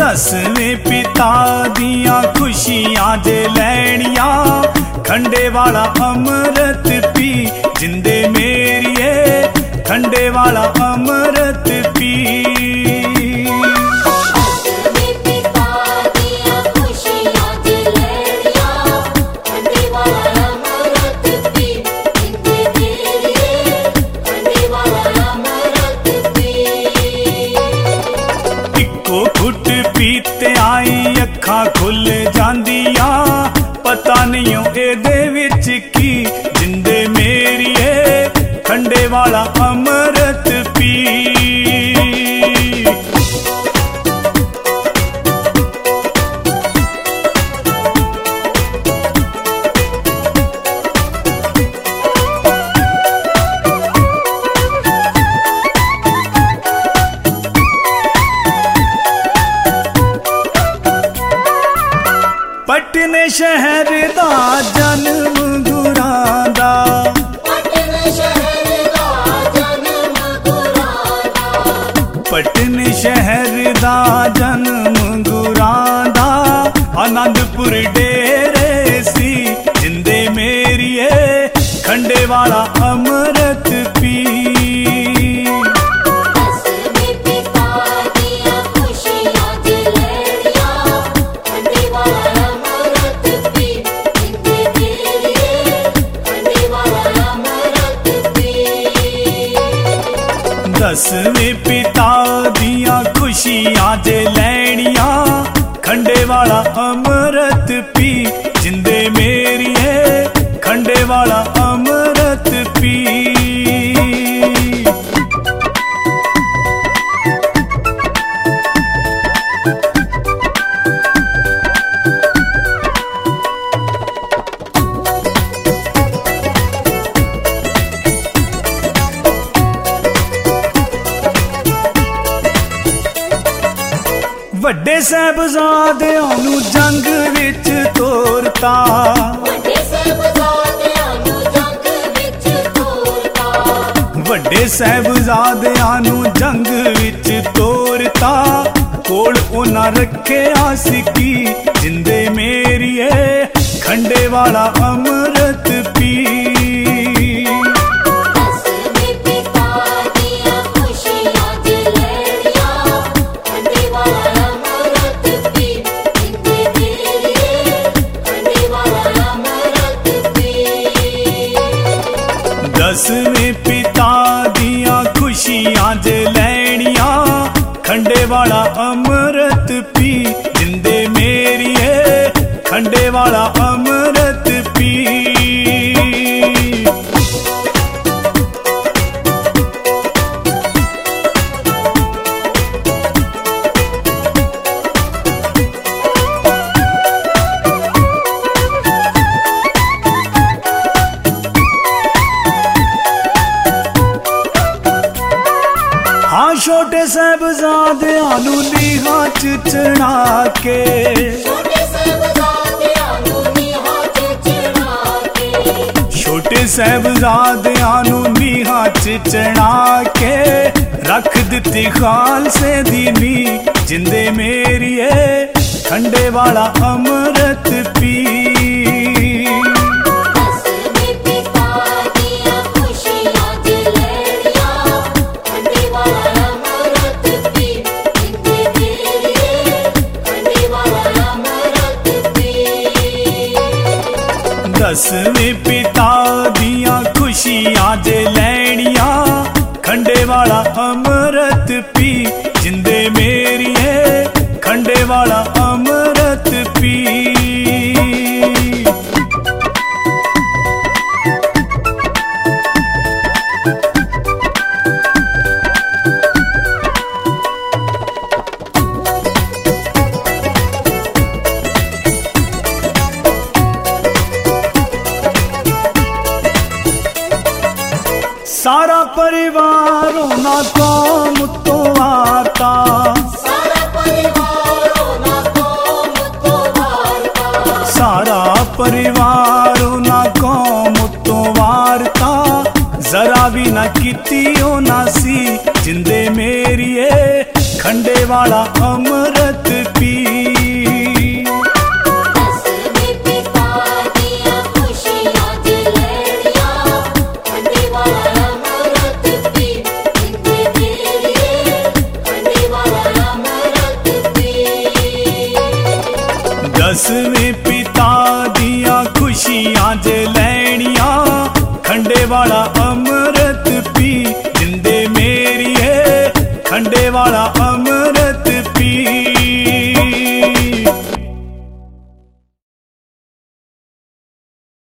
दसवें पिता दियां खुशियां जे लैनियां, खंडे वाला अमृत पी जिंदे मेरिए, खंडे वाला अमृत पी। पीते आई अखा खुल जांदियां, पता नहीं एदे विच की जिंदे मेरिए, खंडे वाला अमृत पी। पटने शहर दा जन्म गुरां दा, पटने शहर दा जन्म गुरां दा, पटने शहर दा जन्म गुरां दा, आनंदपुर डेरे सी जिंदे मेरिए, खंडे वाला अमृत पी। दसवें पिता दियां खुशियां जे लैनियां, खंडे वाला अमृत पी जिंदे मेरिए, खंडे वाला अमृत पी। वड्डे साहिबजादियां नू जंग विच तोरता, वड्डे साहिबजादियां नू जंग विच तोरता, वड्डे साहिबजादियां नू जंग विच तोरता, कोल उन्हां रखिया सिक्की जिंदे मेरिए, खंडे वाला अमृत पी। दसवें पिता दियां खुशियां जे लैनियां, खंडे वाला अमृत पी जिंदे मेरिए, खंडे वाला अमृत पी। छोटे साहिबजादियां नू नीहां च चढ़ा के, छोटे साहिबजादियां नू नीहां च चढ़ा के, छोटे साहिबजादियां नू नीहां च चढ़ा के, रख दित्ती खालसे दी नींह जिंदे मेरिए, खंडे वाला अमृत पी। दसवें पिता दियां खुशियां जे लैनियां, खंडे वाला अमृत पी जिंदे मेरिए, खंडे वाला अमृत पी। सारा परिवार ना कौम तो वार्ता, सारा परिवार ना कौम तो वार्ता, सारा परिवार ना कौम तो वार्ता, जरा भी ना कितियो ना सी जिंदे मेरिए, खंडे वाला अमृत पी। वाला अमृत पी जिंदे मेरी है खंडे वाला